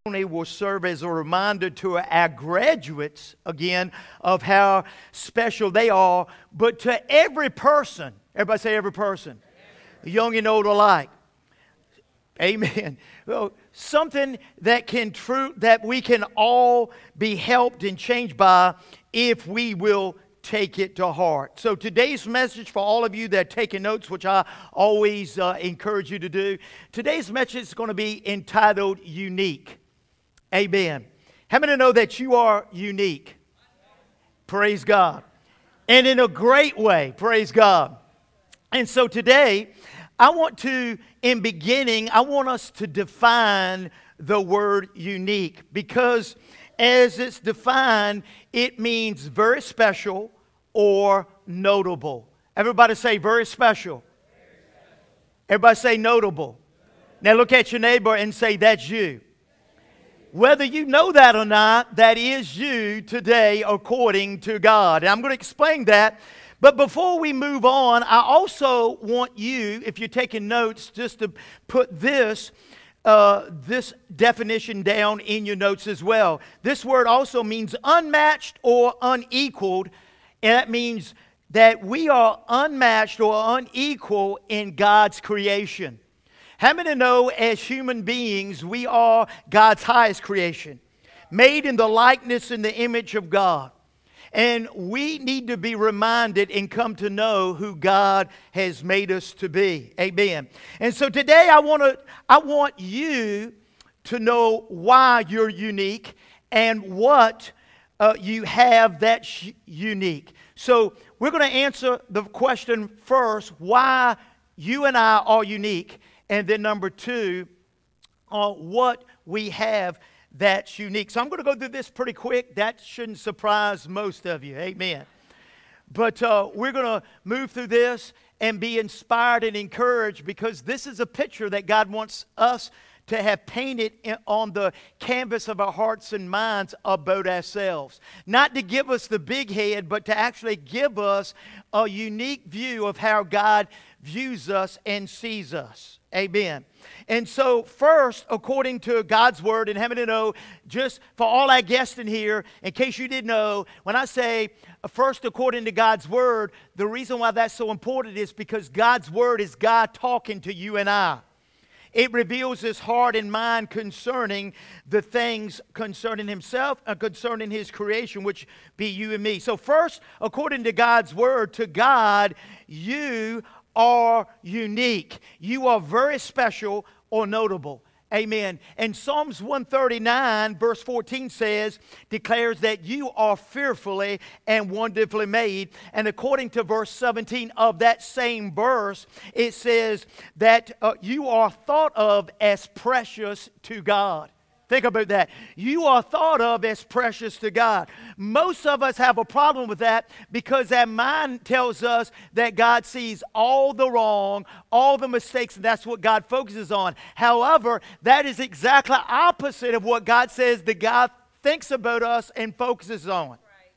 only will serve as a reminder to our graduates, again, of how special they are, but to every person. Everybody say every person. Young and old alike. Amen. Well, something that that we can all be helped and changed by if we will take it to heart. So today's message, for all of you that are taking notes, which I always encourage you to do, today's message is going to be entitled Unique. Amen. How many know that you are unique? Praise God. And in a great way. Praise God. And so today, I want us to define the word unique, because as it's defined, it means very special or notable. Everybody say very special. Everybody say notable. Now look at your neighbor and say, that's you. Whether you know that or not, that is you today according to God. And I'm going to explain that. But before we move on, I also want you, if you're taking notes, just to put this definition down in your notes as well. This word also means unmatched or unequaled, and that means that we are unmatched or unequal in God's creation. How many know as human beings we are God's highest creation, made in the likeness and the image of God? And we need to be reminded and come to know who God has made us to be. Amen. And so today I want you to know why you're unique and what you have that's unique. So we're going to answer the question first, why you and I are unique. And then number two, what we have that's unique. So I'm going to go through this pretty quick. That shouldn't surprise most of you. Amen. But we're going to move through this and be inspired and encouraged, because this is a picture that God wants us to have painted on the canvas of our hearts and minds about ourselves. Not to give us the big head, but to actually give us a unique view of how God views us and sees us. Amen. And so first, according to God's Word, and how many know, just for all our guests in here, in case you didn't know, when I say first according to God's Word, the reason why that's so important is because God's Word is God talking to you and I. It reveals His heart and mind concerning the things concerning Himself and concerning His creation, which be you and me. So first, according to God's Word, to God, you are unique. You are very special or notable. Amen. And Psalms 139 verse 14 declares that you are fearfully and wonderfully made. And according to verse 17 of that same verse, it says that you are thought of as precious to God. Think about that. You are thought of as precious to God. Most of us have a problem with that because our mind tells us that God sees all the wrong, all the mistakes, and that's what God focuses on. However, that is exactly opposite of what God says that God thinks about us and focuses on.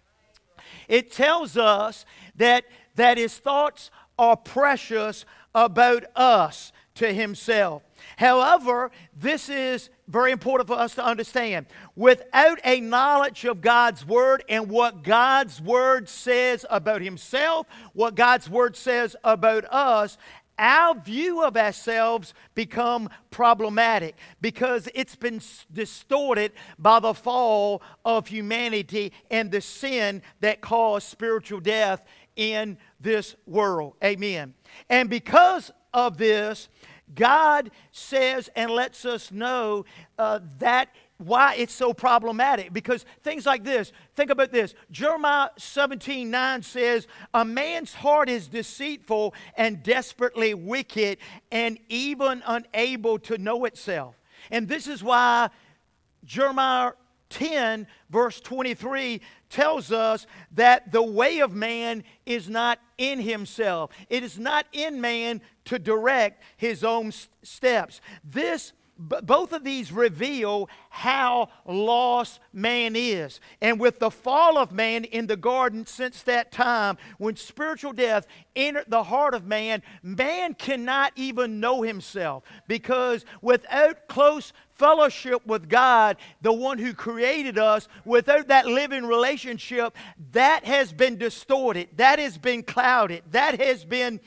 It tells us that His thoughts are precious about us to Himself. However, this is very important for us to understand. Without a knowledge of God's Word and what God's Word says about Himself, what God's Word says about us, our view of ourselves become problematic because it's been distorted by the fall of humanity and the sin that caused spiritual death in this world. Amen. And because of this, God says and lets us know that why it's so problematic. Because things like this, think about this. Jeremiah 17:9 says, a man's heart is deceitful and desperately wicked and even unable to know itself. And this is why Jeremiah 10 verse 23 tells us that the way of man is not in himself. It is not in man to direct his own steps. Both of these reveal how lost man is. And with the fall of man in the garden since that time, when spiritual death entered the heart of man, man cannot even know himself. Because without close fellowship with God, the one who created us, without that living relationship, that has been distorted, that has been clouded, that has been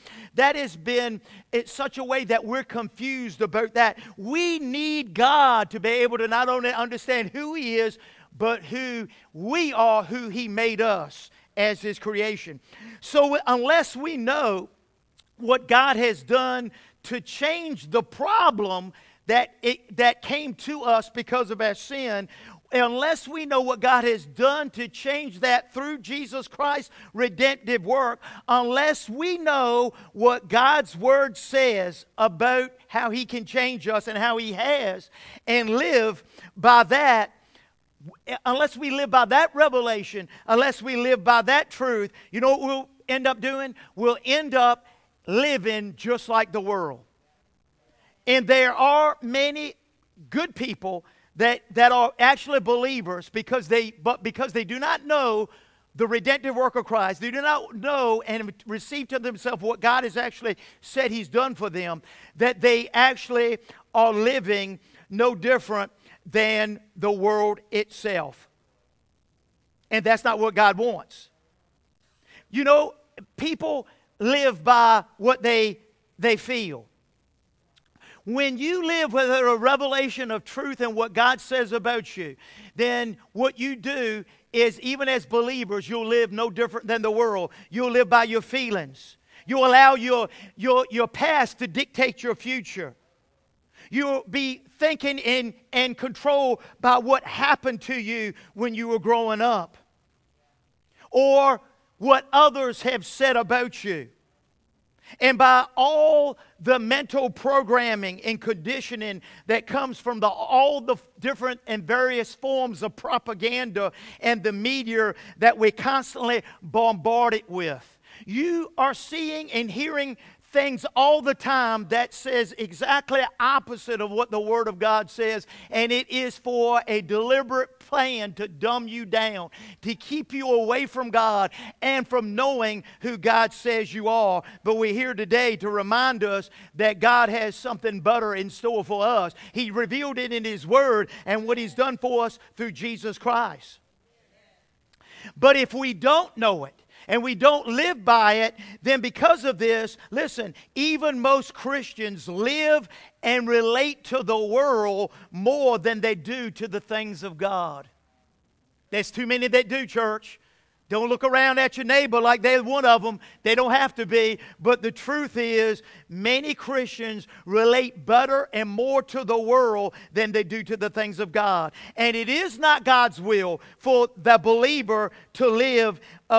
in such a way that we're confused about that. We need God to be able to not only understand who He is, but who we are, who He made us as His creation. So unless we know what God has done to change the problem that came to us because of our sin, unless we know what God has done to change that through Jesus Christ's redemptive work, unless we know what God's Word says about how He can change us and how He has, and live by that, unless we live by that revelation, unless we live by that truth, you know what we'll end up doing? We'll end up living just like the world. And there are many good people that are actually believers because they do not know the redemptive work of Christ. They do not know and receive to themselves what God has actually said He's done for them, that they actually are living no different than the world itself. And that's not what God wants. You know, people live by what they feel. When you live with a revelation of truth and what God says about you, then what you do is, even as believers, you'll live no different than the world. You'll live by your feelings. You'll allow your past to dictate your future. You'll be thinking and controlled by what happened to you when you were growing up, or what others have said about you. And by all the mental programming and conditioning that comes from all the different and various forms of propaganda and the media that we constantly bombarded with. You are seeing and hearing things all the time that says exactly opposite of what the Word of God says, and it is for a deliberate plan to dumb you down, to keep you away from God and from knowing who God says you are. But we're here today to remind us that God has something better in store for us. He revealed it in His Word and what He's done for us through Jesus Christ. But if we don't know it, and we don't live by it, then because of this, listen, even most Christians live and relate to the world more than they do to the things of God. There's too many that do, church. Don't look around at your neighbor like they're one of them. They don't have to be. But the truth is, many Christians relate better and more to the world than they do to the things of God. And it is not God's will for the believer to live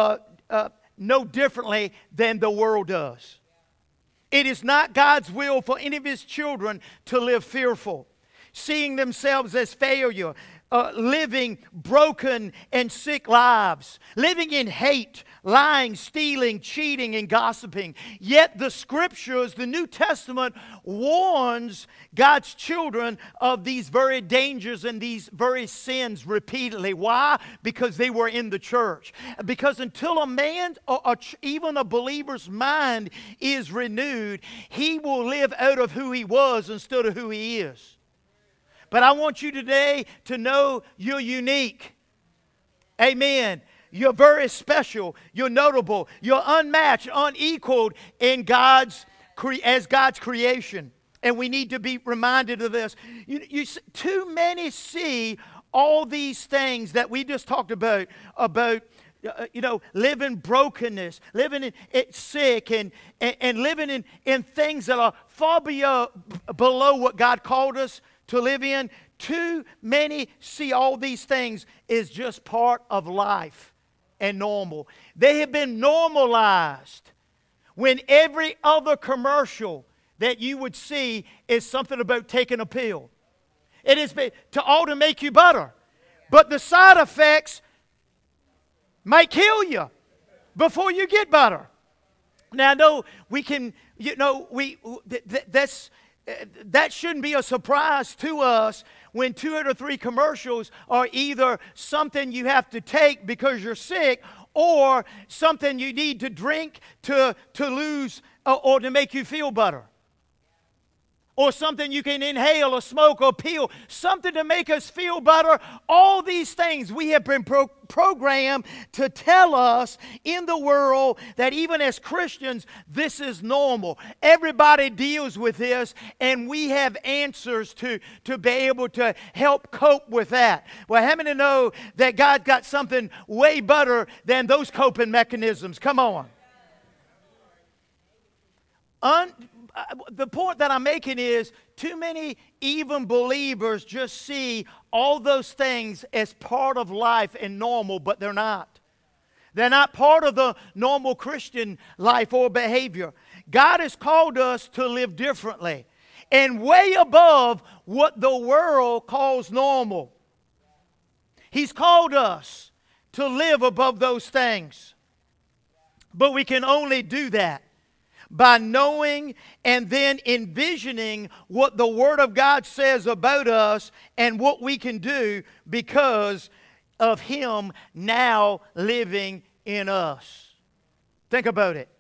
no differently than the world does. It is not God's will for any of His children to live fearful, seeing themselves as failure, living broken and sick lives, living in hate, lying, stealing, cheating, and gossiping. Yet the Scriptures, the New Testament, warns God's children of these very dangers and these very sins repeatedly. Why? Because they were in the church. Because until a man or even a believer's mind is renewed, he will live out of who he was instead of who he is. But I want you today to know you're unique. Amen. You're very special. You're notable. You're unmatched, unequaled in as God's creation. And we need to be reminded of this. Too many see all these things that we just talked about living brokenness, living in sick, and living in things that are far below what God called us to live in. Too many see all these things as just part of life and normal. They have been normalized when every other commercial that you would see is something about taking a pill. It is all to make you better. But the side effects might kill you before you get better. Now, no, we can, that shouldn't be a surprise to us when 2 or 3 commercials are either something you have to take because you're sick, or something you need to drink to lose or to make you feel better. or something you can inhale or smoke or peel, something to make us feel better. All these things we have been programmed to tell us in the world that even as Christians, this is normal. Everybody deals with this, and we have answers to be able to help cope with that. Well, how many know that God got something way better than those coping mechanisms? Come on. The point that I'm making is too many even believers just see all those things as part of life and normal, but they're not. They're not part of the normal Christian life or behavior. God has called us to live differently and way above what the world calls normal. He's called us to live above those things. But we can only do that by knowing and then envisioning what the Word of God says about us and what we can do because of Him now living in us. Think about it.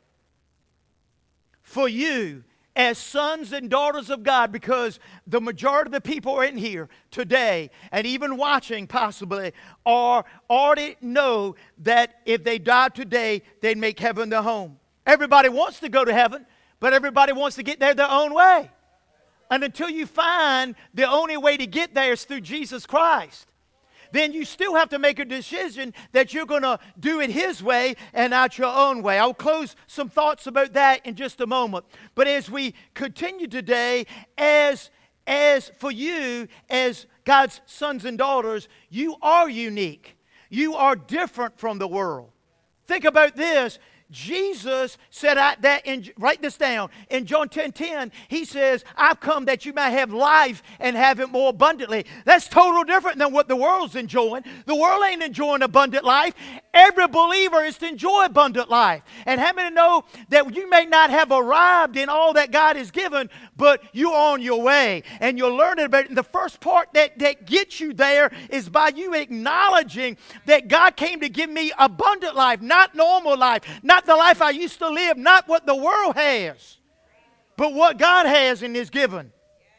For you, as sons and daughters of God, because the majority of the people in here today, and even watching possibly, already know that if they died today, they'd make heaven their home. Everybody wants to go to heaven, but everybody wants to get there their own way. And until you find the only way to get there is through Jesus Christ, then you still have to make a decision that you're going to do it His way and not your own way. I'll close some thoughts about that in just a moment. But as we continue today, as for you, as God's sons and daughters, you are unique. You are different from the world. Think about this. Jesus said that, write this down, in John 10:10, He says, I've come that you may have life and have it more abundantly. That's totally different than what the world's enjoying. The world ain't enjoying abundant life. Every believer is to enjoy abundant life. And how many know that you may not have arrived in all that God has given, but you're on your way and you're learning about it. And the first part that gets you there is by you acknowledging that God came to give me abundant life, not normal life, not the life I used to live, not what the world has, but what God has and is given.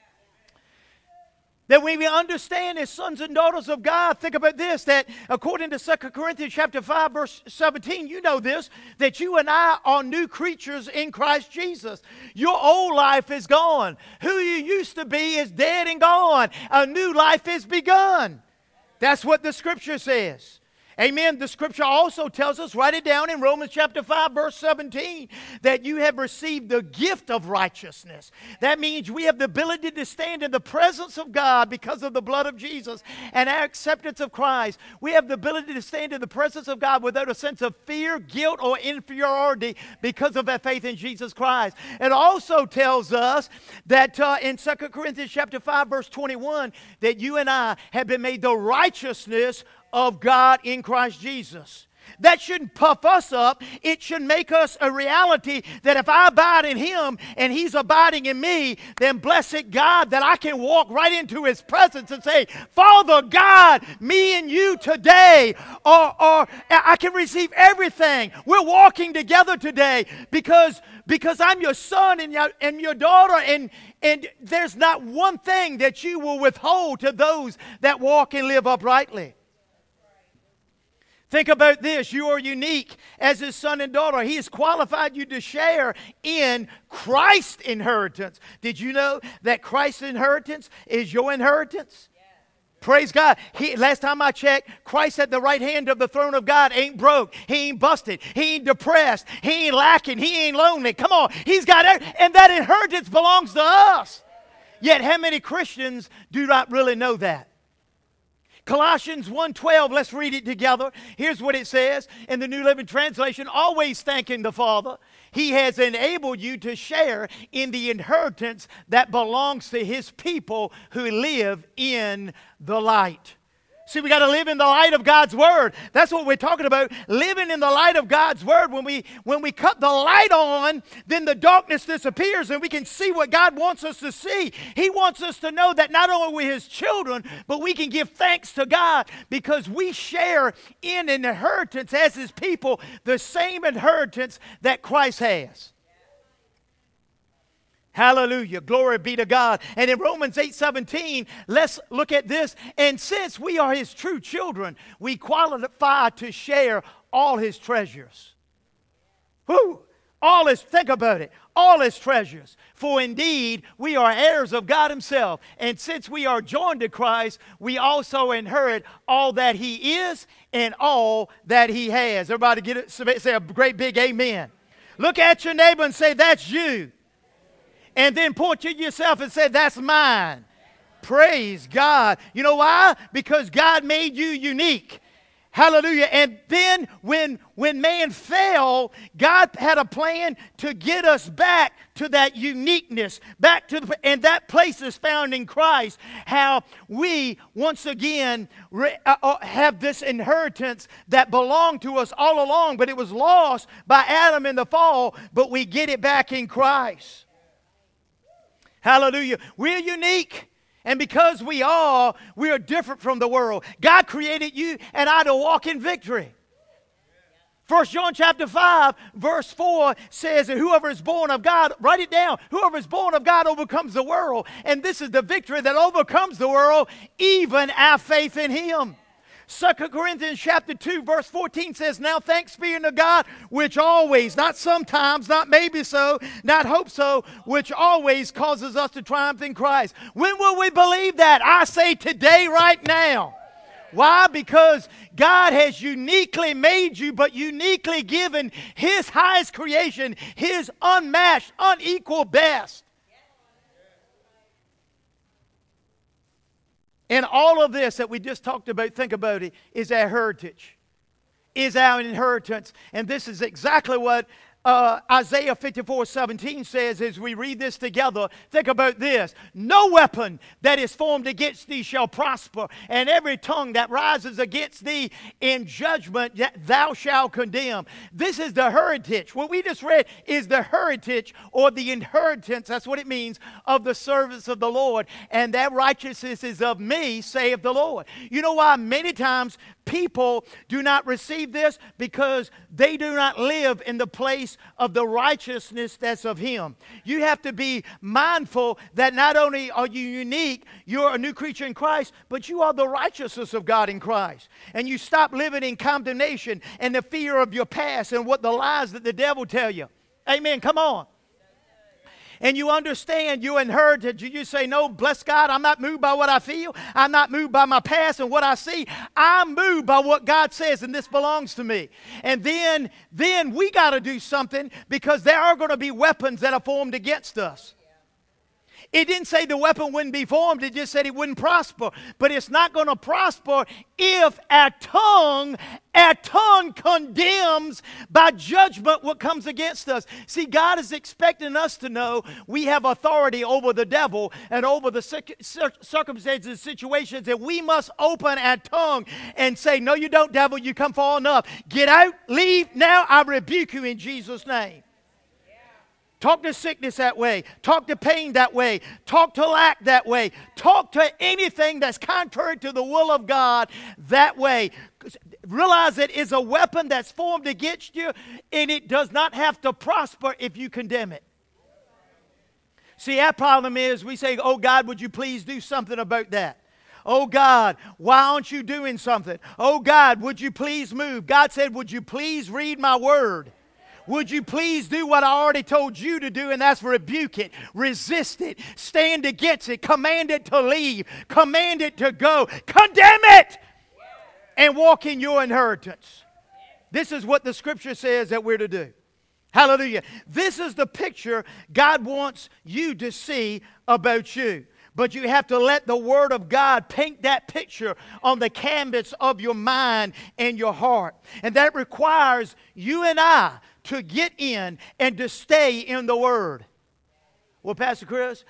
That when we understand as sons and daughters of God, think about this, that according to 2 Corinthians chapter 5, verse 17, you know this, that you and I are new creatures in Christ Jesus. Your old life is gone. Who you used to be is dead and gone. A new life has begun. That's what the Scripture says. Amen. The Scripture also tells us, write it down in Romans chapter 5, verse 17, that you have received the gift of righteousness. That means we have the ability to stand in the presence of God because of the blood of Jesus and our acceptance of Christ. We have the ability to stand in the presence of God without a sense of fear, guilt, or inferiority because of our faith in Jesus Christ. It also tells us that in 2 Corinthians chapter 5, verse 21, that you and I have been made the righteousness of God in Christ Jesus. That shouldn't puff us up. It should make us a reality that if I abide in Him and He's abiding in me, then blessed God that I can walk right into His presence and say, Father God, me and you today, or I can receive everything. We're walking together today because I'm your son and your daughter, and there's not one thing that you will withhold to those that walk and live uprightly. Think about this. You are unique as His son and daughter. He has qualified you to share in Christ's inheritance. Did you know that Christ's inheritance is your inheritance? Yeah. Praise God. Last time I checked, Christ at the right hand of the throne of God ain't broke. He ain't busted. He ain't depressed. He ain't lacking. He ain't lonely. Come on. He's got everything. And that inheritance belongs to us. Yet how many Christians do not really know that? Colossians 1:12, let's read it together. Here's what it says in the New Living Translation, always thanking the Father. He has enabled you to share in the inheritance that belongs to His people who live in the light. See, we got to live in the light of God's Word. That's what we're talking about, living in the light of God's Word. When we cut the light on, then the darkness disappears and we can see what God wants us to see. He wants us to know that not only are we His children, but we can give thanks to God because we share in an inheritance as His people, the same inheritance that Christ has. Hallelujah. Glory be to God. And in Romans 8:17, let's look at this. And since we are his true children, we qualify to share all his treasures. Whew. Think about it, all his treasures. For indeed, we are heirs of God himself. And since we are joined to Christ, we also inherit all that he is and all that he has. Everybody get it? Say a great big amen. Look at your neighbor and say, that's you. And then point to yourself and say, that's mine. Praise God. You know why? Because God made you unique. Hallelujah. And then when man fell, God had a plan to get us back to that uniqueness, and that place is found in Christ. How we once again have this inheritance that belonged to us all along, but it was lost by Adam in the fall, but we get it back in Christ. Hallelujah. We're unique. And because we are different from the world. God created you and I to walk in victory. 1 John chapter 5, verse 4 says that whoever is born of God, write it down, whoever is born of God overcomes the world. And this is the victory that overcomes the world, even our faith in him. 2 Corinthians chapter 2, verse 14 says, now thanks be unto God, which always, not sometimes, not maybe so, not hope so, which always causes us to triumph in Christ. When will we believe that? I say today, right now. Why? Because God has uniquely made you, but uniquely given his highest creation, his unmatched, unequal best. And all of this that we just talked about, think about it, is our heritage, is our inheritance. And this is exactly what Isaiah 54:17 says as we read this together. Think about this. No weapon that is formed against thee shall prosper, and every tongue that rises against thee in judgment thou shalt condemn. This is the heritage. What we just read is the heritage or the inheritance, that's what it means, of the service of the Lord. And that righteousness is of me, saith the Lord. You know why many times people do not receive this? Because they do not live in the place of the righteousness that's of him. You have to be mindful that not only are you unique, you're a new creature in Christ, but you are the righteousness of God in Christ. And you stop living in condemnation and the fear of your past and what the lies that the devil tell you. Amen. Come on. And you understand your inheritance. You say, no, bless God, I'm not moved by what I feel. I'm not moved by my past and what I see. I'm moved by what God says, and this belongs to me. And then we got to do something, because there are going to be weapons that are formed against us. It didn't say the weapon wouldn't be formed. It just said it wouldn't prosper. But it's not going to prosper if our tongue condemns by judgment what comes against us. See, God is expecting us to know we have authority over the devil and over the circumstances and situations, that we must open our tongue and say, no, you don't, devil. You come far enough. Get out. Leave now. I rebuke you in Jesus' name. Talk to sickness that way. Talk to pain that way. Talk to lack that way. Talk to anything that's contrary to the will of God that way. Realize it is a weapon that's formed against you, and it does not have to prosper if you condemn it. See, our problem is we say, oh God, would you please do something about that? Oh God, why aren't you doing something? Oh God, would you please move? God said, would you please read my word? Would you please do what I already told you to do, and that's rebuke it, resist it, stand against it, command it to leave, command it to go, condemn it, and walk in your inheritance. This is what the scripture says that we're to do. Hallelujah. This is the picture God wants you to see about you. But you have to let the Word of God paint that picture on the canvas of your mind and your heart. And that requires you and I to get in and to stay in the Word. Well, Pastor Chris,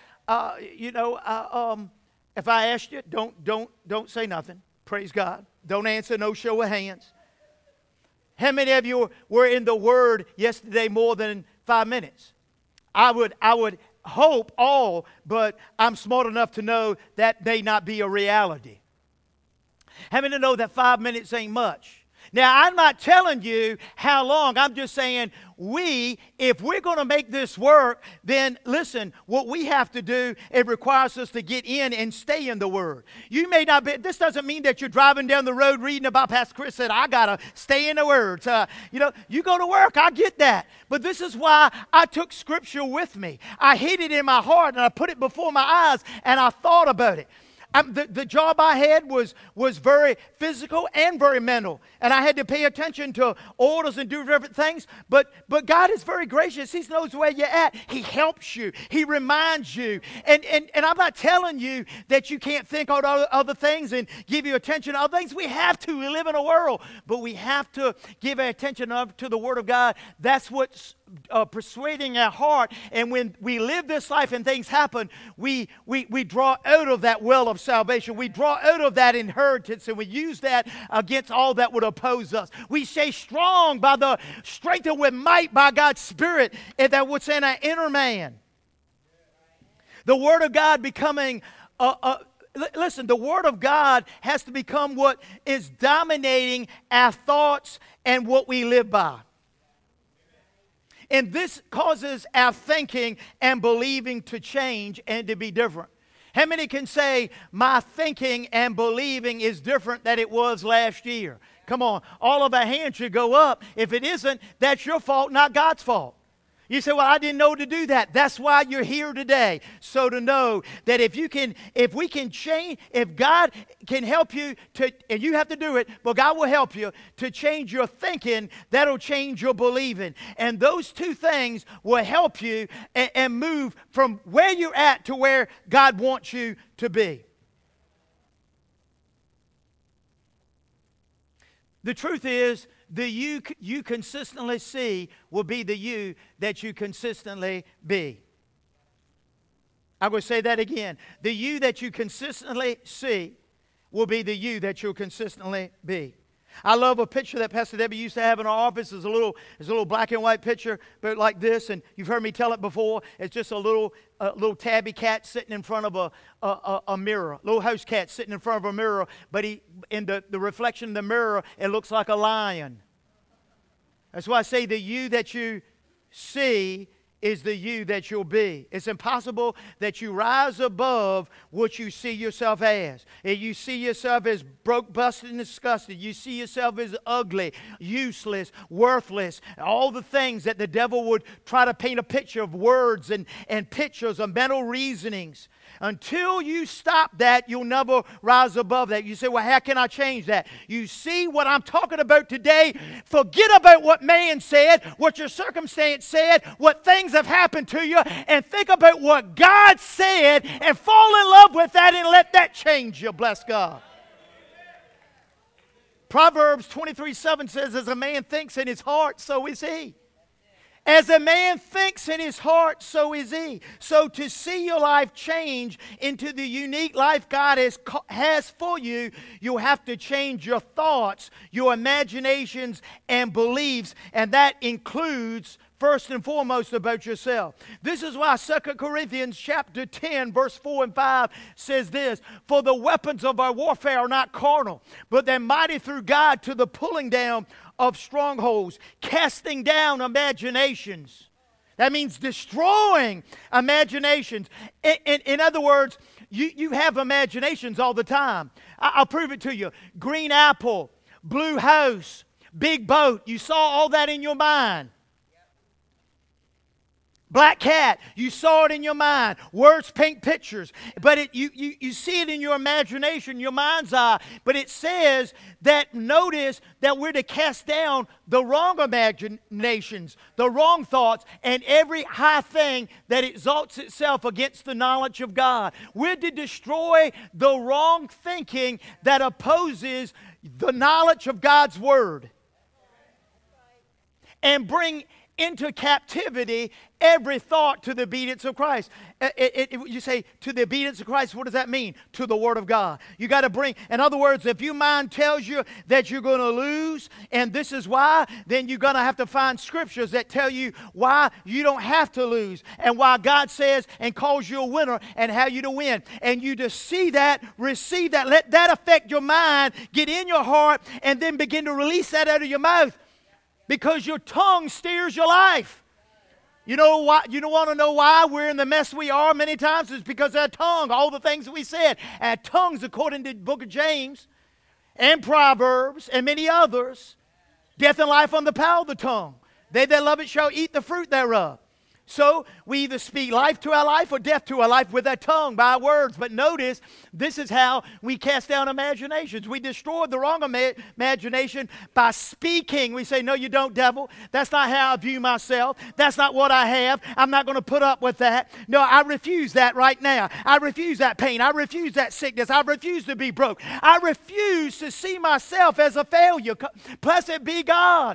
if I asked you, don't say nothing. Praise God. Don't answer, no show of hands. How many of you were in the Word yesterday more than 5 minutes? I would hope all, but I'm smart enough to know that may not be a reality. Having to know that 5 minutes ain't much. Now, I'm not telling you how long. I'm just saying if we're going to make this work, then listen, what we have to do, it requires us to get in and stay in the Word. You may not be, this doesn't mean that you're driving down the road reading about, Pastor Chris said, I got to stay in the Word. You go to work, I get that. But this is why I took Scripture with me. I hid it in my heart, and I put it before my eyes, and I thought about it. The job I had was very physical and very mental. And I had to pay attention to orders and do different things. But God is very gracious. He knows where you're at. He helps you. He reminds you. And I'm not telling you that you can't think on other things and give your attention to other things. We have to. We live in a world. But we have to give our attention to the Word of God. That's what's persuading our heart. And when we live this life and things happen, we draw out of that well of salvation. We draw out of that inheritance, and we use that against all that would oppose us. We stay strong by the strengthened with might by God's Spirit, and that what's in our inner man. The Word of God becoming listen, the Word of God has to become what is dominating our thoughts and what we live by. And this causes our thinking and believing to change and to be different. How many can say, my thinking and believing is different than it was last year? Come on, all of our hands should go up. If it isn't, that's your fault, not God's fault. You say, well, I didn't know to do that. That's why you're here today. So to know that if we can change, if God can help you to, and you have to do it, but God will help you to change your thinking, that'll change your believing. And those two things will help you and move from where you're at to where God wants you to be. The truth is, the you consistently see will be the you that you consistently be. I'm going to say that again. The you that you consistently see will be the you that you'll consistently be. I love a picture that Pastor Debbie used to have in our office. It's a little black and white picture, but like this, and you've heard me tell it before. It's just a little tabby cat sitting in front of a mirror, a little house cat sitting in front of a mirror, but in the reflection of the mirror, it looks like a lion. That's why I say the you that you see is the you that you'll be. It's impossible that you rise above what you see yourself as. If you see yourself as broke, busted, and disgusted, you see yourself as ugly, useless, worthless, all the things that the devil would try to paint a picture of, words and pictures of mental reasonings. Until you stop that, you'll never rise above that. You say, well, how can I change that? You see what I'm talking about today? Forget about what man said, what your circumstance said, what things have happened to you, and think about what God said and fall in love with that and let that change you. Bless God. Proverbs 23:7 says, as a man thinks in his heart, so is he. As a man thinks in his heart, so is he. So to see your life change into the unique life God has for you, you'll have to change your thoughts, your imaginations, and beliefs. And that includes, first and foremost, about yourself. This is why 2 Corinthians chapter 10, verse 4 and 5 says this, for the weapons of our warfare are not carnal, but they're mighty through God to the pulling down of strongholds, casting down imaginations. That means destroying imaginations. In other words, you have imaginations all the time. I'll prove it to you. Green apple, blue house, big boat. You saw all that in your mind. Black cat, you saw it in your mind. Words paint pictures, but you see it in your imagination, your mind's eye. But it says that, notice that we're to cast down the wrong imaginations, the wrong thoughts, and every high thing that exalts itself against the knowledge of God. We're to destroy the wrong thinking that opposes the knowledge of God's Word. And bring into captivity every thought to the obedience of Christ. You say, to the obedience of Christ, what does that mean? To the Word of God. You got to bring, in other words, if your mind tells you that you're going to lose, and this is why, then you're going to have to find scriptures that tell you why you don't have to lose, and why God says and calls you a winner, and how you to win. And you to see that, receive that, let that affect your mind, get in your heart, and then begin to release that out of your mouth. Because your tongue steers your life. You know why? You don't want to know why we're in the mess we are many times? It's because our tongue, all the things that we said. Our tongues, according to the book of James and Proverbs and many others, death and life on the power of the tongue. They that love it shall eat the fruit thereof. So we either speak life to our life or death to our life with our tongue, by our words. But notice, this is how we cast down imaginations. We destroy the wrong imagination by speaking. We say, no, you don't, devil. That's not how I view myself. That's not what I have. I'm not going to put up with that. No, I refuse that right now. I refuse that pain. I refuse that sickness. I refuse to be broke. I refuse to see myself as a failure. Blessed be God.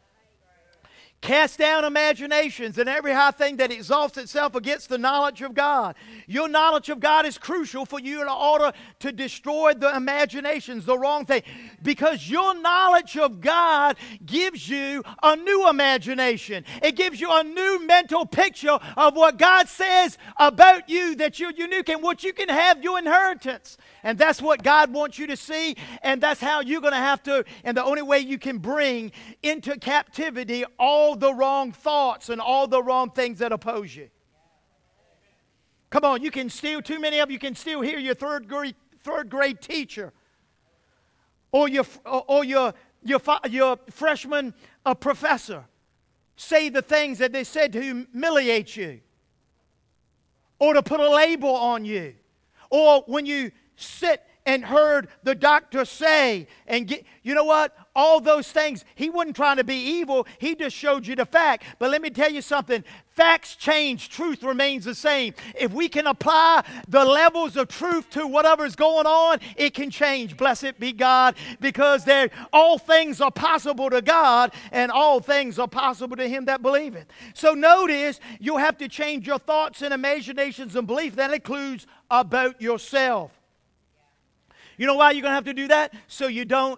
Cast down imaginations and every high thing that exalts itself against the knowledge of God. Your knowledge of God is crucial for you in order to destroy the imaginations, the wrong thing. Because your knowledge of God gives you a new imagination. It gives you a new mental picture of what God says about you, that you're unique and what you can have, your inheritance. And that's what God wants you to see, and that's how you're going to have to, and the only way you can bring into captivity all the wrong thoughts and all the wrong things that oppose you. Come on, you can still, too many of you can still hear your third grade teacher or your freshman professor say the things that they said to humiliate you or to put a label on you, or when you sit and heard the doctor say, and you know what? All those things, he wasn't trying to be evil. He just showed you the fact. But let me tell you something. Facts change. Truth remains the same. If we can apply the levels of truth to whatever's going on, it can change. Blessed be God. Because all things are possible to God, and all things are possible to him that believeth. So notice, you'll have to change your thoughts and imaginations and belief. That includes about yourself. You know why you're going to have to do that? So you don't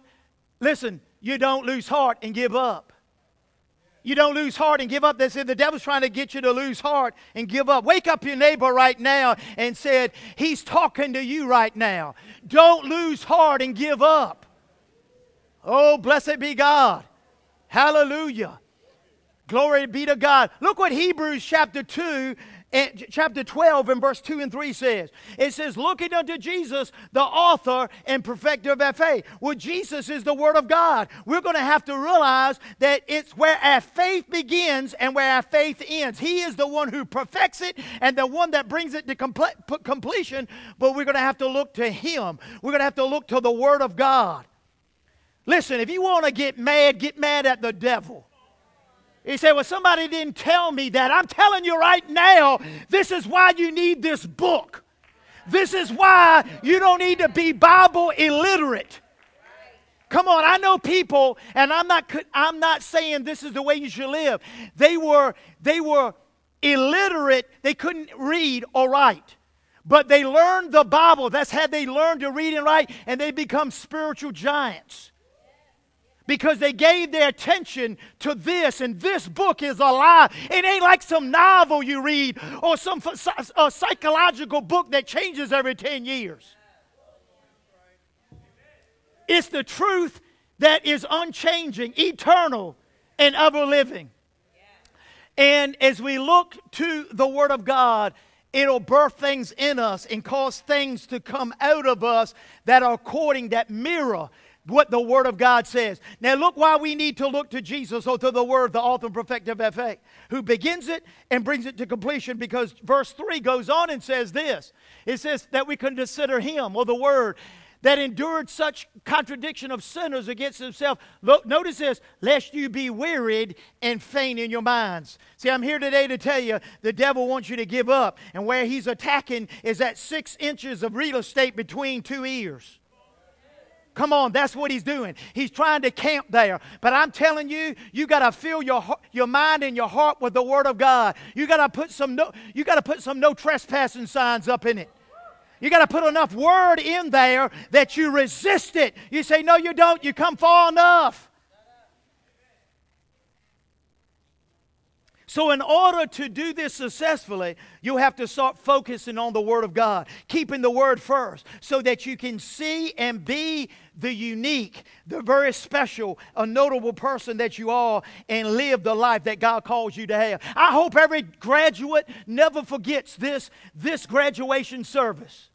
lose heart and give up. You don't lose heart and give up. They said the devil's trying to get you to lose heart and give up. Wake up your neighbor right now and said, he's talking to you right now. Don't lose heart and give up. Oh, blessed be God. Hallelujah. Glory be to God. Look what Hebrews chapter 2 and chapter 12 and verse 2 and 3 says. It says, looking unto Jesus, the author and perfecter of our faith. Well, Jesus is the Word of God. We're going to have to realize that it's where our faith begins and where our faith ends. He is the one who perfects it and the one that brings it to completion, but we're going to have to look to Him. We're going to have to look to the Word of God. Listen, if you want to get mad at the devil. He said, well, somebody didn't tell me that. I'm telling you right now, this is why you need this book. This is why you don't need to be Bible illiterate. Come on, I know people, and I'm not saying this is the way you should live. They were illiterate. They couldn't read or write. But they learned the Bible. That's how they learned to read and write, and they become spiritual giants. Because they gave their attention to this, and this book is alive. It ain't like some novel you read or some psychological book that changes every 10 years. It's the truth that is unchanging, eternal, and ever-living. And as we look to the Word of God, it'll birth things in us and cause things to come out of us that are according, that mirror what the Word of God says. Now look why we need to look to Jesus, or to the Word, the author and perfecter of our faith, who begins it and brings it to completion, because verse 3 goes on and says this. It says that we can consider Him, or the Word, that endured such contradiction of sinners against himself. Look, notice this, lest you be wearied and faint in your minds. See, I'm here today to tell you the devil wants you to give up. And where he's attacking is at 6 inches of real estate between two ears. Come on, that's what he's doing. He's trying to camp there. But I'm telling you, you got to fill your mind and your heart with the Word of God. You got to put some no trespassing signs up in it. You got to put enough Word in there that you resist it. You say, no, you don't. You come far enough. So in order to do this successfully, you'll have to start focusing on the Word of God, keeping the Word first, so that you can see and be the unique, the very special, a notable person that you are, and live the life that God calls you to have. I hope every graduate never forgets this graduation service,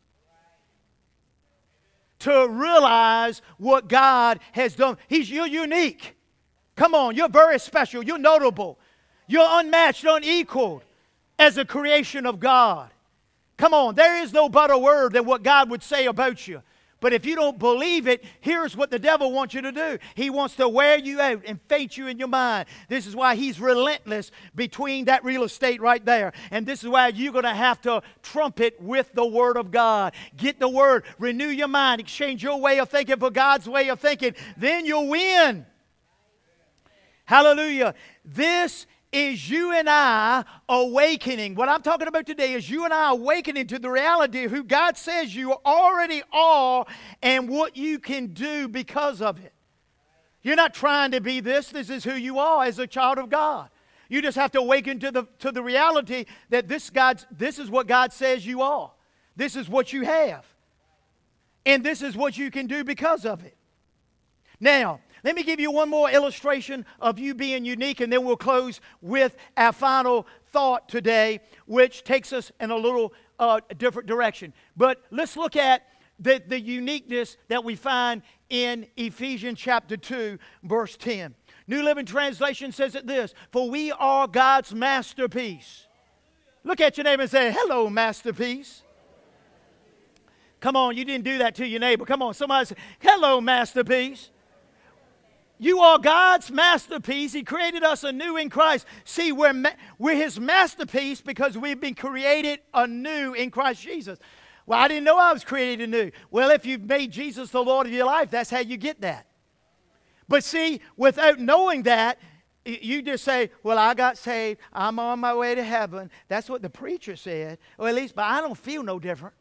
to realize what God has done. You're unique. Come on, you're very special. You're notable. You're unmatched, unequaled as a creation of God. Come on, there is no better word than what God would say about you. But if you don't believe it, here's what the devil wants you to do. He wants to wear you out and faint you in your mind. This is why he's relentless between that real estate right there. And this is why you're going to have to trumpet with the Word of God. Get the Word, renew your mind, exchange your way of thinking for God's way of thinking. Then you'll win. Hallelujah. This is you and I awakening. What I'm talking about today is you and I awakening to the reality of who God says you already are and what you can do because of it. You're not trying to be this. This is who you are as a child of God. You just have to awaken to the reality that this is what God says you are. This is what you have. And this is what you can do because of it. Now, let me give you one more illustration of you being unique, and then we'll close with our final thought today, which takes us in a little different direction. But let's look at the uniqueness that we find in Ephesians chapter 2, verse 10. New Living Translation says it this: for we are God's masterpiece. Look at your neighbor and say, hello, masterpiece. Come on, you didn't do that to your neighbor. Come on, somebody say, hello, masterpiece. You are God's masterpiece. He created us anew in Christ. See, we're His masterpiece because we've been created anew in Christ Jesus. Well, I didn't know I was created anew. Well, if you've made Jesus the Lord of your life, that's how you get that. But see, without knowing that, you just say, well, I got saved. I'm on my way to heaven. That's what the preacher said. Or at least, but I don't feel no different.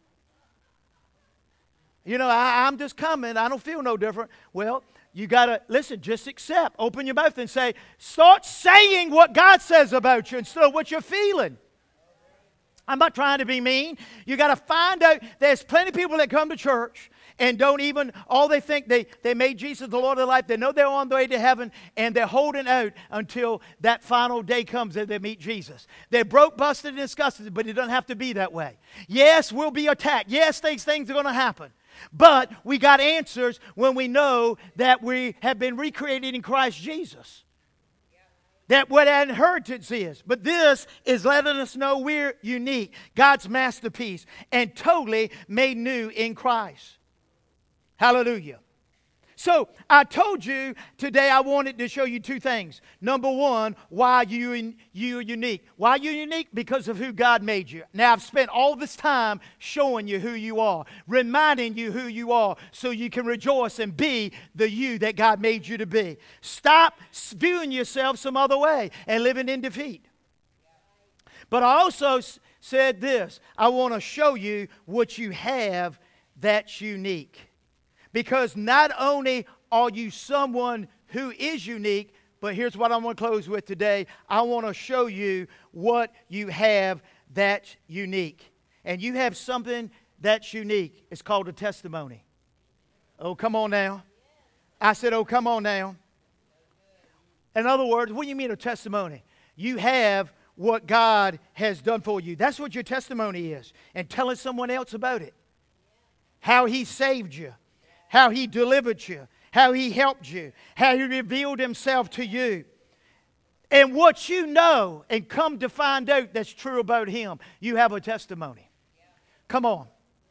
You know, I'm just coming. I don't feel no different. Well, you got to, listen, just accept. Open your mouth and say, start saying what God says about you instead of what you're feeling. I'm not trying to be mean. You got to find out. There's plenty of people that come to church and don't even, all they think they made Jesus the Lord of their life. They know they're on the way to heaven, and they're holding out until that final day comes that they meet Jesus. They're broke, busted, and disgusted, but it doesn't have to be that way. Yes, we'll be attacked. Yes, things are going to happen. But we got answers when we know that we have been recreated in Christ Jesus. That what our inheritance is. But this is letting us know we're unique, God's masterpiece, and totally made new in Christ. Hallelujah. So I told you today I wanted to show you two things. Number one, why you're unique. Why you're unique? Because of who God made you. Now I've spent all this time showing you who you are, reminding you who you are, so you can rejoice and be the you that God made you to be. Stop viewing yourself some other way and living in defeat. But I also said this: I want to show you what you have that's unique. Because not only are you someone who is unique, but here's what I want to close with today. I want to show you what you have that's unique. And you have something that's unique. It's called a testimony. Oh, come on now. I said, oh, come on now. In other words, what do you mean a testimony? You have what God has done for you. That's what your testimony is. And telling someone else about it. How He saved you. How He delivered you, how He helped you, how He revealed Himself to you. And what you know and come to find out that's true about Him, you have a testimony. Come on.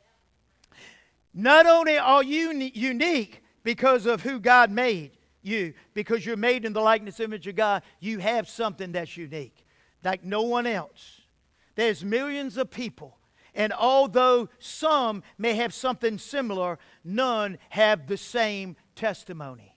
Not only are you unique because of who God made you, because you're made in the likeness image of God, you have something that's unique, like no one else. There's millions of people And although some may have something similar, none have the same testimony.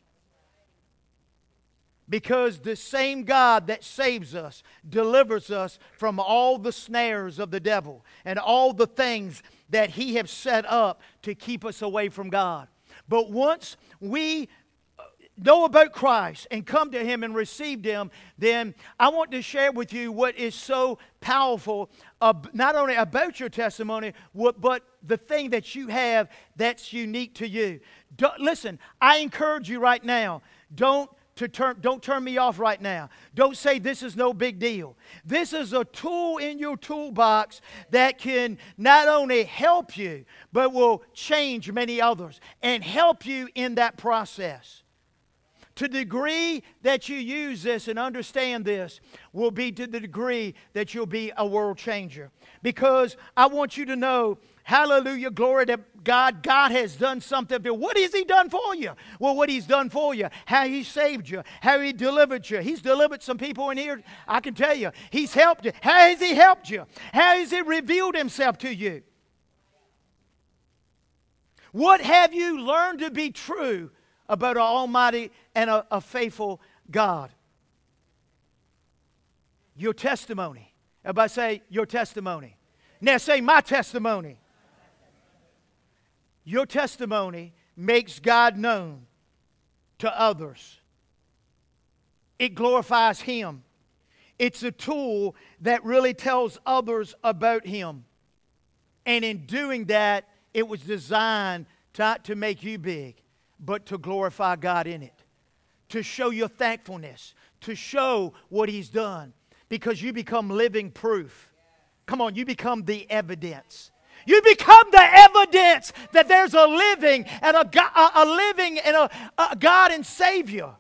Because the same God that saves us, delivers us from all the snares of the devil and all the things that he has set up to keep us away from God. But once we know about Christ and come to Him and receive Him, then I want to share with you what is so powerful, not only about your testimony, but the thing that you have that's unique to you. Listen, I encourage you right now, don't turn me off right now. Don't say this is no big deal. This is a tool in your toolbox that can not only help you, but will change many others and help you in that process. To the degree that you use this and understand this will be to the degree that you'll be a world changer. Because I want you to know, hallelujah, glory to God, God has done something. What has He done for you? Well, what He's done for you, how He saved you, how He delivered you. He's delivered some people in here, I can tell you. He's helped you. How has He helped you? How has He revealed Himself to you? What have you learned to be true about an almighty and a faithful God? Your testimony. Everybody say, your testimony. Now say, my testimony. Your testimony makes God known to others. It glorifies Him. It's a tool that really tells others about Him. And in doing that, it was designed not to make you big, but to glorify God in it. To show your thankfulness. To show what He's done. Because you become living proof. Come on, you become the evidence. You become the evidence that there's a living and a God and Savior.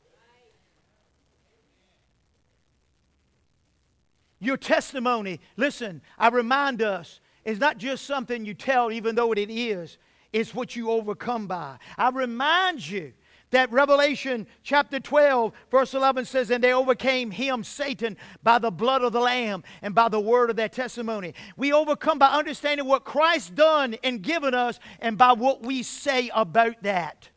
Your testimony, listen, I remind us, is not just something you tell, even though it is. It's what you overcome by. I remind you that Revelation chapter 12, verse 11 says, and they overcame him, Satan, by the blood of the Lamb and by the word of their testimony. We overcome by understanding what Christ done and given us and by what we say about that.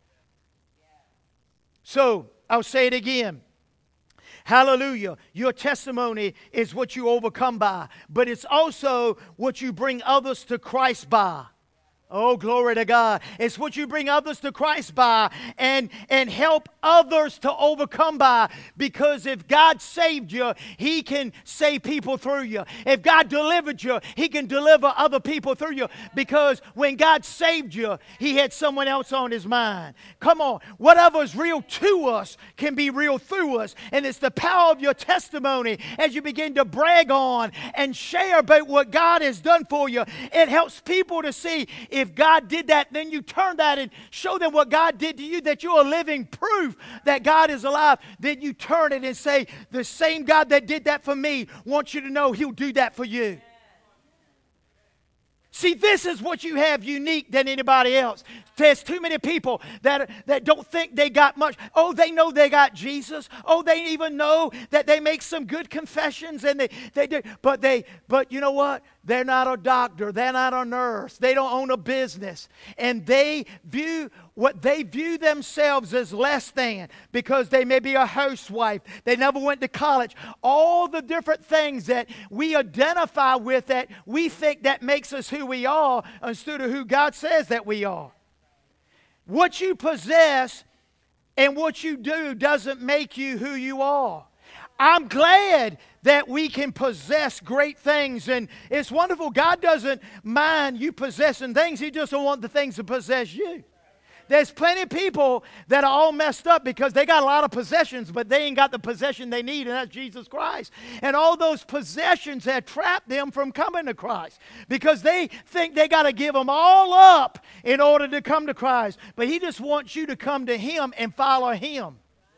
So, I'll say it again. Hallelujah. Your testimony is what you overcome by, but it's also what you bring others to Christ by. Oh, glory to God. It's what you bring others to Christ by and help others to overcome by. Because if God saved you, He can save people through you. If God delivered you, He can deliver other people through you. Because when God saved you, He had someone else on His mind. Come on. Whatever is real to us can be real through us. And it's the power of your testimony as you begin to brag on and share about what God has done for you. It helps people to see if God did that, then you turn that and show them what God did to you, that you're a living proof that God is alive. Then you turn it and say, the same God that did that for me wants you to know He'll do that for you. See, this is what you have unique than anybody else. There's too many people that don't think they got much. Oh, they know they got Jesus. Oh, they even know that they make some good confessions and they do. But you know what? They're not a doctor. They're not a nurse. They don't own a business. And they view themselves as less than because they may be a housewife. They never went to college. All the different things that we identify with that we think that makes us who we are instead of who God says that we are. What you possess and what you do doesn't make you who you are. I'm glad that we can possess great things, and it's wonderful. God doesn't mind you possessing things. He just don't want the things to possess you. There's plenty of people that are all messed up because they got a lot of possessions, but they ain't got the possession they need, and that's Jesus Christ. And all those possessions have trapped them from coming to Christ because they think they got to give them all up in order to come to Christ. But He just wants you to come to Him and follow Him.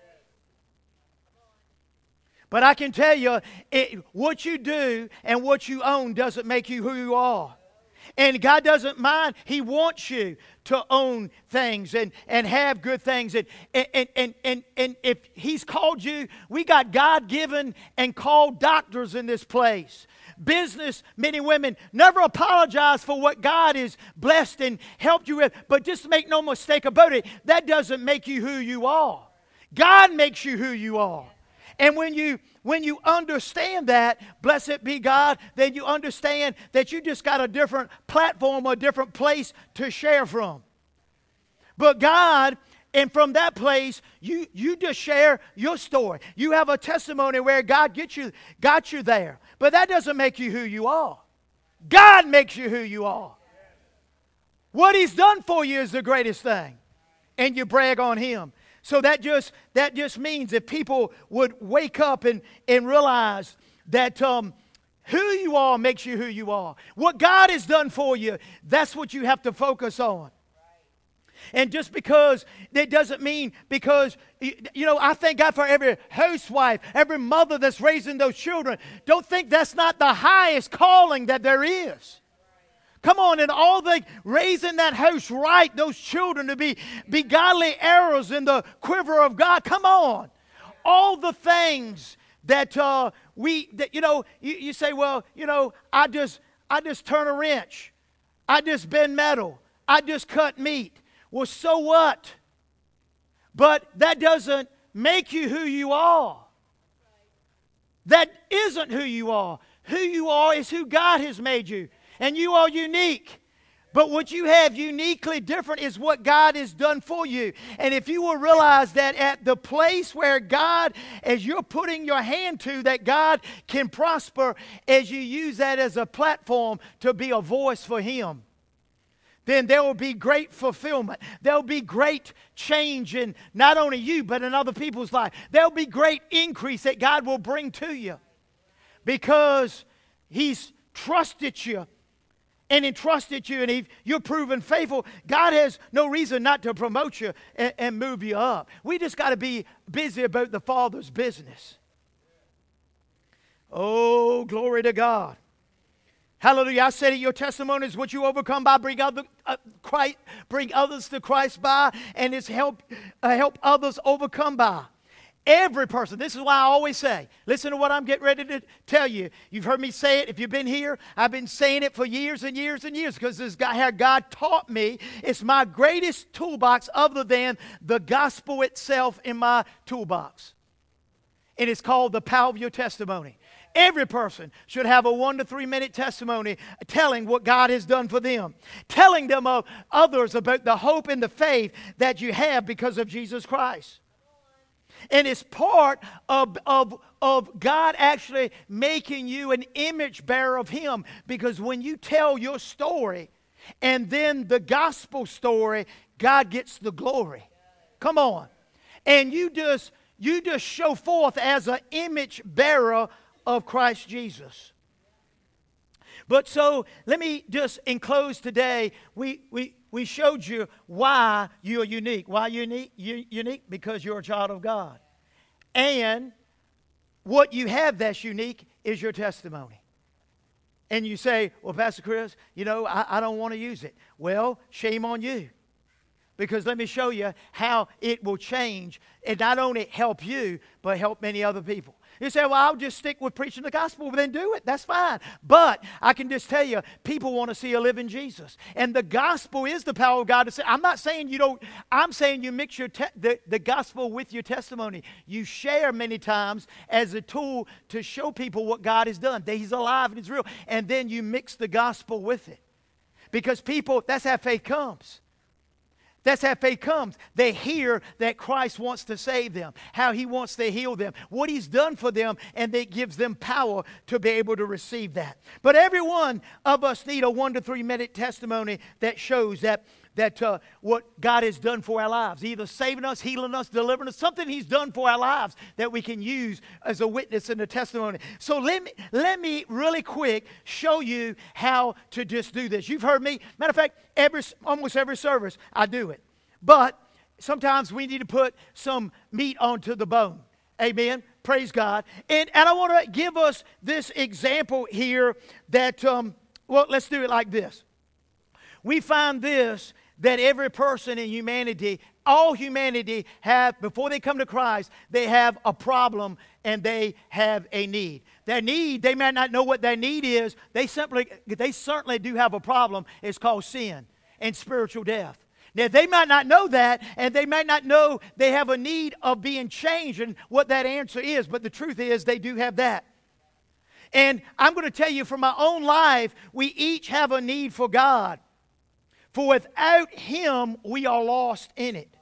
But I can tell you, what you do and what you own doesn't make you who you are. And God doesn't mind. He wants you to own things and have good things. And if He's called you, we got God-given and called doctors in this place. business men and women, never apologize for what God has blessed and helped you with. But just make no mistake about it, that doesn't make you who you are. God makes you who you are. And when you understand that, blessed be God, then you understand that you just got a different platform, a different place to share from. But God, and from that place, you just share your story. You have a testimony where God got you there. But that doesn't make you who you are. God makes you who you are. What He's done for you is the greatest thing. And you brag on Him. So that just means if people would wake up and realize that who you are makes you who you are. What God has done for you, that's what you have to focus on. And just because, it doesn't mean because, I thank God for every housewife, every mother that's raising those children. Don't think that's not the highest calling that there is. Come on, and all the raising that house right, those children to be godly arrows in the quiver of God. Come on. All the things that you say, well, I just turn a wrench. I just bend metal. I just cut meat. Well, so what? But that doesn't make you who you are. That isn't who you are. Who you are is who God has made you. And you are unique. But what you have uniquely different is what God has done for you. And if you will realize that at the place where God, as you're putting your hand to, that God can prosper as you use that as a platform to be a voice for Him, then there will be great fulfillment. There will be great change in not only you, but in other people's life. There will be great increase that God will bring to you because He's trusted you and entrusted you, and you're proven faithful. God has no reason not to promote you and move you up. We just got to be busy about the Father's business. Oh, glory to God. Hallelujah. I said it, your testimony is what you overcome by, bring others to Christ by, and it's help others overcome by. Every person. This is why I always say, listen to what I'm getting ready to tell you. You've heard me say it. If you've been here, I've been saying it for years and years and years because this is how God taught me. It's my greatest toolbox other than the gospel itself in my toolbox. And it's called the power of your testimony. Every person should have a 1 to 3 minute testimony telling what God has done for them, telling them of others about the hope and the faith that you have because of Jesus Christ. And it's part of God actually making you an image bearer of Him. Because when you tell your story and then the gospel story, God gets the glory. Come on. And you just show forth as an image bearer of Christ Jesus. But so let me just enclose today. We showed you why you're unique. Why unique? You're unique because you're a child of God. And what you have that's unique is your testimony. And you say, well, Pastor Chris, I don't want to use it. Well, shame on you. Because let me show you how it will change and not only help you, but help many other people. You say, well, I'll just stick with preaching the gospel. Well, then do it. That's fine. But I can just tell you, people want to see a living Jesus. And the gospel is the power of God to say. I'm not saying you don't. I'm saying you mix the gospel with your testimony. You share many times as a tool to show people what God has done. That He's alive and He's real. And then you mix the gospel with it. Because people, that's how faith comes. That's how faith comes. They hear that Christ wants to save them, how He wants to heal them, what He's done for them, and it gives them power to be able to receive that. But every one of us need a 1 to 3 minute testimony that shows that what God has done for our lives, either saving us, healing us, delivering us, something He's done for our lives that we can use as a witness and a testimony. So let me really quick show you how to just do this. You've heard me. Matter of fact, almost every service I do it. But sometimes we need to put some meat onto the bone. Amen. Praise God. And I want to give us this example here that, let's do it like this. We find this, that every person in humanity, all humanity have, before they come to Christ, they have a problem and they have a need. Their need, they may not know what their need is. They certainly do have a problem. It's called sin and spiritual death. Now, they might not know that, and they might not know they have a need of being changed and what that answer is, but the truth is they do have that. And I'm going to tell you from my own life, we each have a need for God. For without Him, we are lost in it.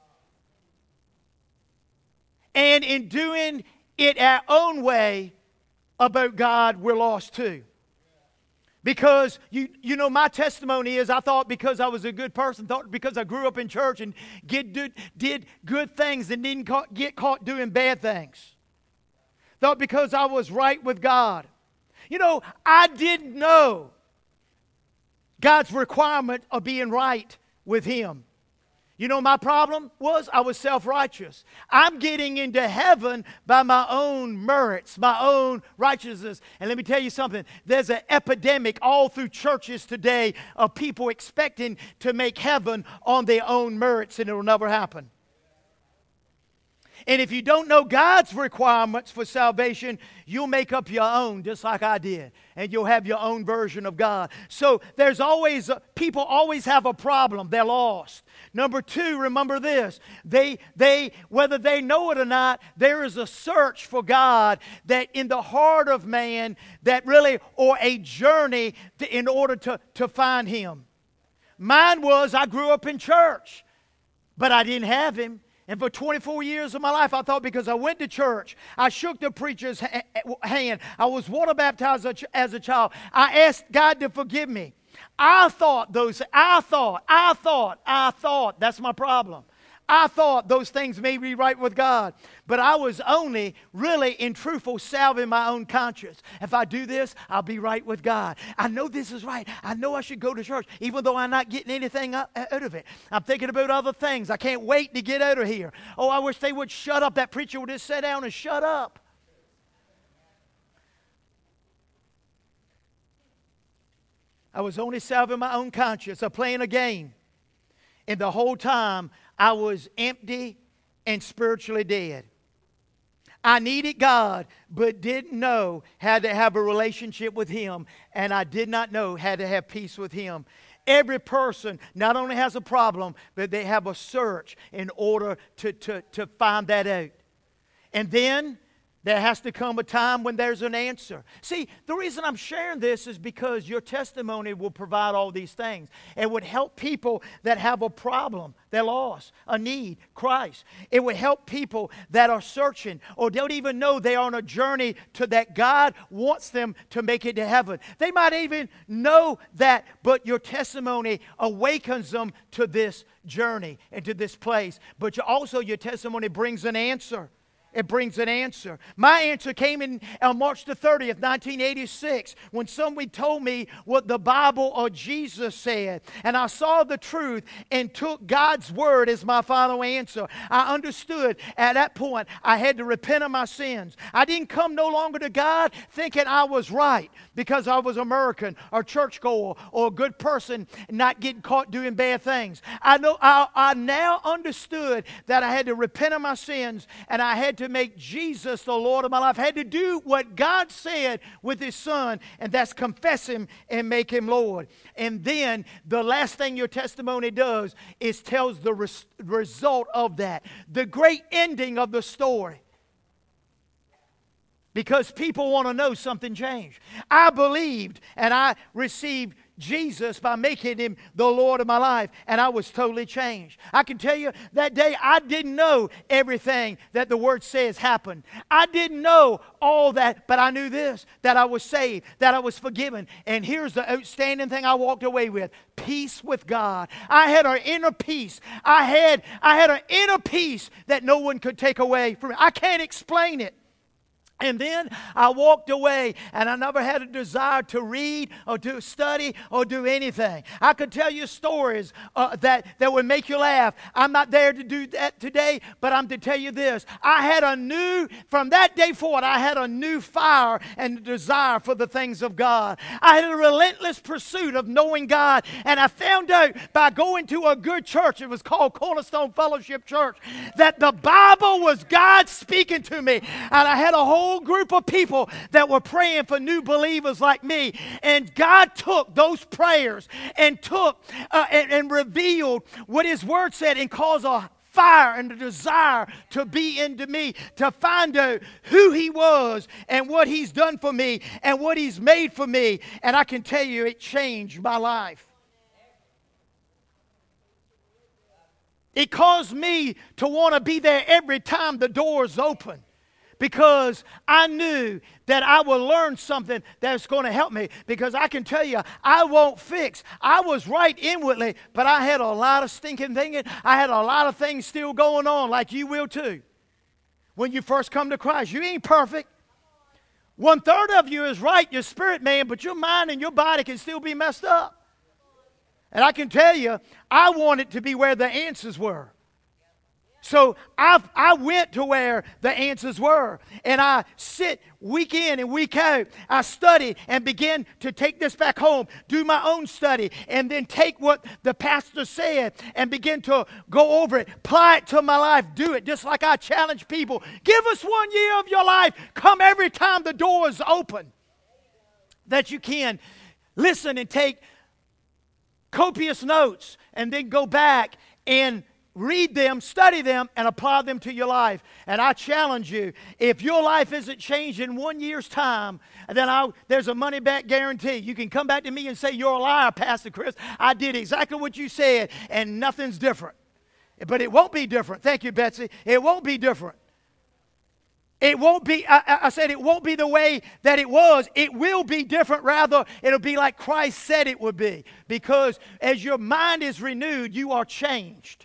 And in doing it our own way about God, we're lost too. Because, you know, my testimony is I thought because I was a good person, thought because I grew up in church and did good things and didn't get caught doing bad things. Thought because I was right with God. You know, I didn't know God's requirement of being right with Him. You know, my problem was I was self-righteous. I'm getting into heaven by my own merits, my own righteousness. And let me tell you something. There's an epidemic all through churches today of people expecting to make heaven on their own merits, and it will never happen. And if you don't know God's requirements for salvation, you'll make up your own, just like I did. And you'll have your own version of God. So there's always, people always have a problem. They're lost. Number two, remember this. Whether they know it or not, there is a search for God that in the heart of man that really, or a journey in order to find Him. Mine was, I grew up in church, but I didn't have Him. And for 24 years of my life, I thought because I went to church, I shook the preacher's hand, I was water baptized as a child, I asked God to forgive me. I thought, that's my problem. I thought those things made me right with God. But I was only really, in truthful, salving my own conscience. If I do this, I'll be right with God. I know this is right. I know I should go to church, even though I'm not getting anything out of it. I'm thinking about other things. I can't wait to get out of here. Oh, I wish they would shut up. That preacher would just sit down and shut up. I was only salving my own conscience or playing a game. And the whole time, I was empty and spiritually dead. I needed God, but didn't know how to have a relationship with Him. And I did not know how to have peace with Him. Every person not only has a problem, but they have a search in order to find that out. And then there has to come a time when there's an answer. See, the reason I'm sharing this is because your testimony will provide all these things. It would help people that have a problem, they're lost, a need, Christ. It would help people that are searching or don't even know they are on a journey to that God wants them to make it to heaven. They might even know that, but your testimony awakens them to this journey and to this place. But also your testimony brings an answer. It brings an answer. My answer came in on March the 30th, 1986, when someone told me what the Bible or Jesus said. And I saw the truth and took God's word as my final answer. I understood at that point I had to repent of my sins. I didn't come no longer to God thinking I was right because I was American or churchgoer or a good person not getting caught doing bad things. I now understood that I had to repent of my sins and I had to make Jesus the Lord of my life. I had to do what God said with His Son, and that's confess Him and make Him Lord. And then the last thing your testimony does is tells the result of that. The great ending of the story. Because people want to know something changed. I believed and I received Jesus by making Him the Lord of my life, and I was totally changed. I can tell you that day I didn't know everything that the Word says happened. I didn't know all that, but I knew this, that I was saved, that I was forgiven. And here's the outstanding thing I walked away with: peace with God. I had an inner peace. I had an inner peace that no one could take away from me. I can't explain it. And then I walked away, and I never had a desire to read or to study or do anything. I could tell you stories that would make you laugh. I'm not there to do that today, but I'm to tell you this. From that day forward, I had a new fire and desire for the things of God. I had a relentless pursuit of knowing God, and I found out by going to a good church, it was called Cornerstone Fellowship Church, that the Bible was God speaking to me. And I had a whole group of people that were praying for new believers like me, and God took those prayers and and revealed what His Word said, and caused a fire and a desire to be into me, to find out who He was and what He's done for me and what He's made for me. And I can tell you, it changed my life. It caused me to want to be there every time the doors open, because I knew that I would learn something that's going to help me. Because I can tell you, I won't fix. I was right inwardly, but I had a lot of stinking thinking. I had a lot of things still going on, like you will too. When you first come to Christ, you ain't perfect. 1/3 of you is right, your spirit man, but your mind and your body can still be messed up. And I can tell you, I wanted to be where the answers were. So I went to where the answers were, and I sit week in and week out. I study and begin to take this back home, do my own study, and then take what the pastor said and begin to go over it, apply it to my life, do it just like I challenge people. Give us 1 year of your life. Come every time the door is open, that you can listen and take copious notes, and then go back and read them, study them, and apply them to your life. And I challenge you, if your life isn't changed in 1 year's time, then there's a money-back guarantee. You can come back to me and say, you're a liar, Pastor Chris. I did exactly what you said, and nothing's different. But it won't be different. Thank you, Betsy. It won't be different. It won't be, I said it won't be the way that it was. It will be different. Rather, it'll be like Christ said it would be. Because as your mind is renewed, you are changed.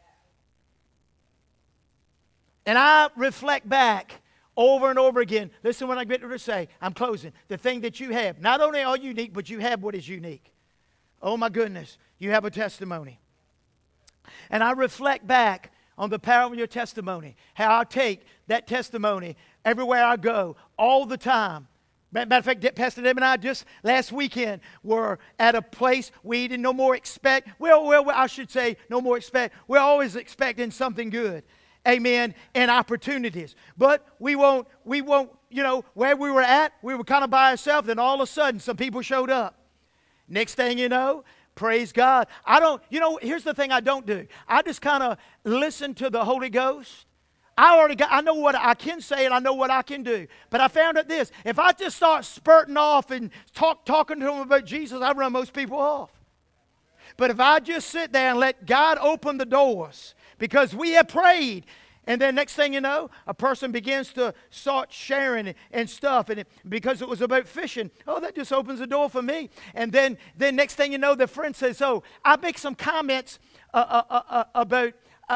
And I reflect back over and over again. Listen, when I get to say, I'm closing. The thing that you have, not only are you unique, but you have what is unique. Oh my goodness, you have a testimony. And I reflect back on the power of your testimony. How I take that testimony everywhere I go, all the time. Matter of fact, Pastor Deb and I just last weekend were at a place we didn't no more expect. Well, I should say no more expect. We're always expecting something good. Amen, and opportunities. But we won't, where we were at, we were kind of by ourselves, then all of a sudden some people showed up. Next thing you know, praise God. Here's the thing I don't do. I just kind of listen to the Holy Ghost. I know what I can say and I know what I can do. But I found out this, if I just start spurting off and talking to them about Jesus, I run most people off. But if I just sit there and let God open the doors, because we have prayed, and then next thing you know, a person begins to start sharing and stuff, and because it was about fishing, that just opens the door for me. And then next thing you know, the friend says, I make some comments about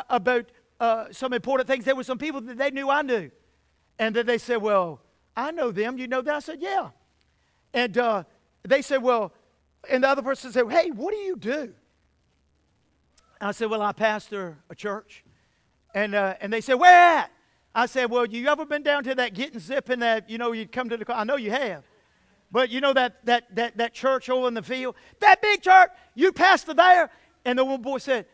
some important things. There were some people that they knew I knew, and then they said, well, I know them. You know that? I said, yeah. And they said, well, and the other person said, hey, what do you do? I said, well, I pastor a church. And they said, where at? I said, well, you ever been down to that Get and Zip and that, you come to the car? I know you have. But that church over in the field, that big church, you pastor there? And the one boy said,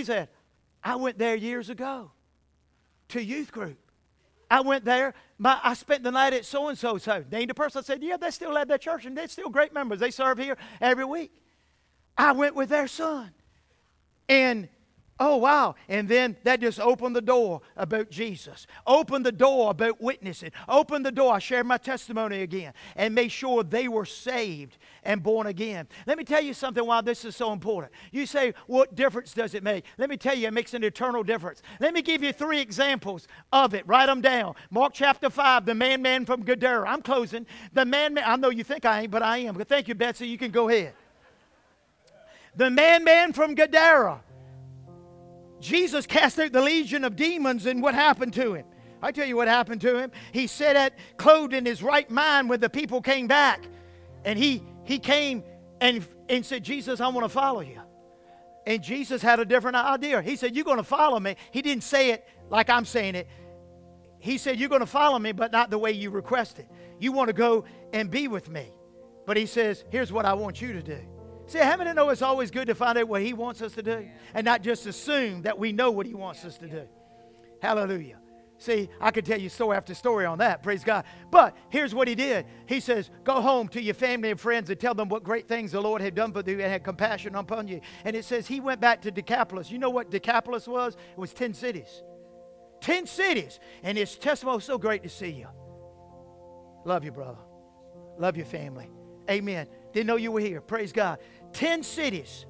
I went there years ago to youth group. I went there. I spent the night at so-and-so's house. Named a person. I said, yeah, they still have that church, and they're still great members. They serve here every week. I went with their son. And, oh, wow. And then that just opened the door about Jesus. Opened the door about witnessing. Opened the door. I shared my testimony again and made sure they were saved and born again. Let me tell you something why this is so important. You say, what difference does it make? Let me tell you, it makes an eternal difference. Let me give you 3 examples of it. Write them down. Mark chapter 5, the man from Gadara. I'm closing. The man, I know you think I ain't, but I am. But thank you, Betsy. You can go ahead. The man from Gadara. Jesus cast out the legion of demons, and what happened to him? I tell you what happened to him. He sat at clothed in his right mind when the people came back. And he came and said, Jesus, I want to follow you. And Jesus had a different idea. He said, you're going to follow me. He didn't say it like I'm saying it. He said, you're going to follow me, but not the way you requested. You want to go and be with me. But he says, here's what I want you to do. See, how many know it's always good to find out what he wants us to do and not just assume that we know what he wants us to do? Hallelujah. See, I could tell you story after story on that. Praise God. But here's what he did. He says, go home to your family and friends and tell them what great things the Lord had done for you and had compassion upon you. And it says he went back to Decapolis. You know what Decapolis was? It was 10 cities. 10 cities. And his testimony was so great to see you. Love you, brother. Love your family. Amen. Didn't know you were here. Praise God. 10 cities.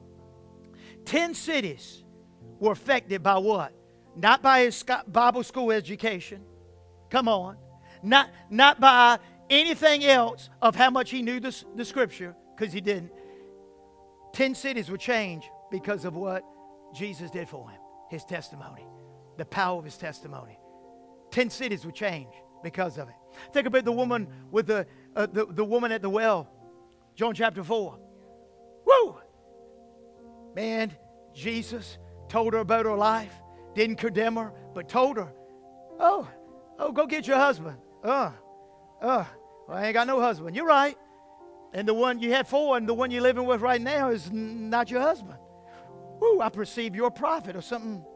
10 cities were affected by what? Not by his Bible school education. Come on. Not by anything else of how much he knew the scripture, because he didn't. 10 cities were changed because of what Jesus did for him. His testimony. The power of his testimony. 10 cities were changed because of it. Think about the woman with the woman at the well. John chapter 4. Woo! Man, Jesus told her about her life. Didn't condemn her, but told her, oh, go get your husband. Well, I ain't got no husband. You're right. And the one you had 4 and the one you're living with right now is not your husband. Woo, I perceive you're a prophet or something.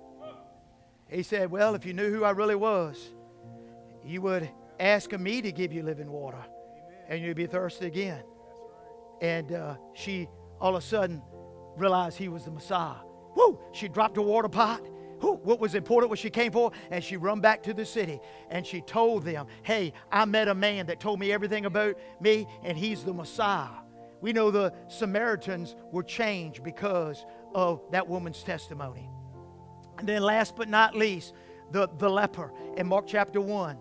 He said, well, if you knew who I really was, you would ask of me to give you living water. And you'd be thirsty again. And she all of a sudden realized he was the Messiah. Woo, she dropped a water pot. What was important, what she came for, and she run back to the city, and she told them, hey, I met a man that told me everything about me, and he's the Messiah. We know the Samaritans were changed because of that woman's testimony. And then last but not least, the leper in Mark chapter 1.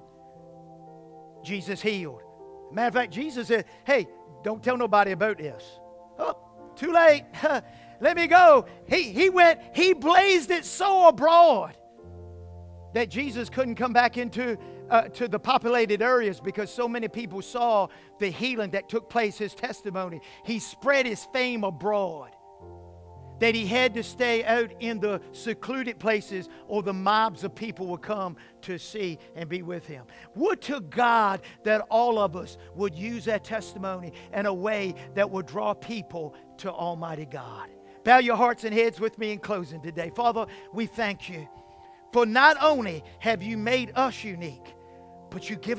Jesus healed. Matter of fact, Jesus said, hey, don't tell nobody about this. Oh, too late. Let me go. He blazed it so abroad that Jesus couldn't come back into to the populated areas because so many people saw the healing that took place, his testimony. He spread his fame abroad that he had to stay out in the secluded places or the mobs of people would come to see and be with him. Would to God that all of us would use that testimony in a way that would draw people to Almighty God. Bow your hearts and heads with me in closing today. Father, we thank you for not only have you made us unique, but you give